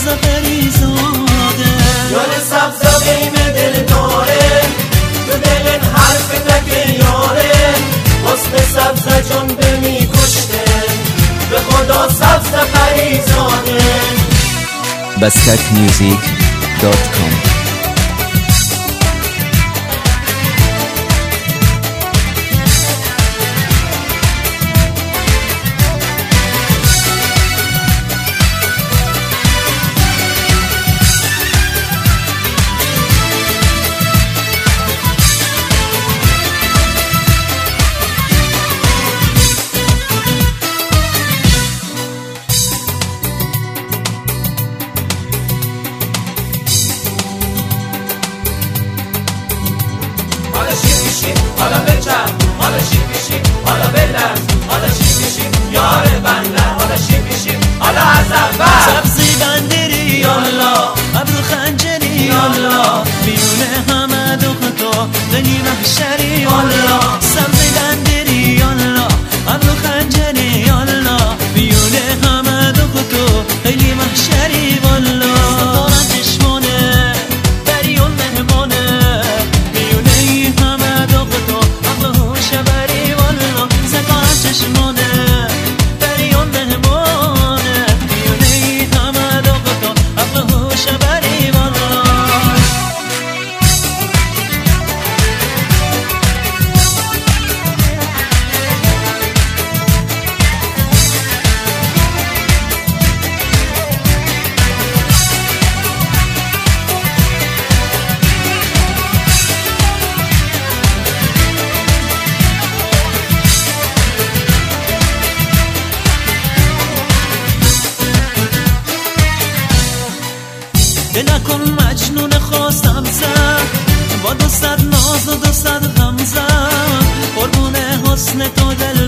پریزاده یار سبز غیم دل داره تو دل حرف تک یاره حسن سبز جنبه می کشته به خدا سبز پریزاده bastakmusic.com حالا بچم حالا شی میشیم حالا بلرز حالا شی میشیم یار بندر حالا شی میشیم حالا از اول سبزی بندری یالا ابرو خنجری یالا میونه همه دخ تو دنی محشری یالا سبزی بندری یالا ابرو خنجری یالا میونه همه دخ تو دنی محشری والا دارن چشمانه بریون مهمانه چشمانه بریون مهمانه میونه همه داغتا عقل هوش بری والا نکن مجنون خواستم زن با دوستت ناز و دوستت غم زن قربون حسن تو دل